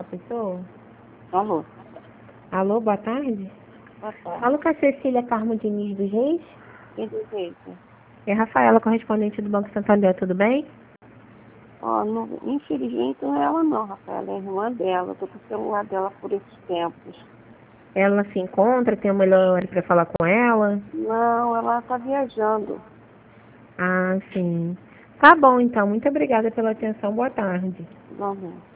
pessoa? Alô? Alô, boa tarde? Boa tarde. Alô, com a Cecília Carmo Diniz dos Reis? Quem do jeito? É Rafaela, correspondente do Banco Santander, tudo bem? Ó, infelizmente não é ela não, Rafaela, é a irmã dela. Eu tô com o celular dela por esses tempos. Ela se encontra, tem o melhor hora para falar com ela? Não, ela tá viajando. Ah, sim. Tá bom, então. Muito obrigada pela atenção. Boa tarde. Igualmente.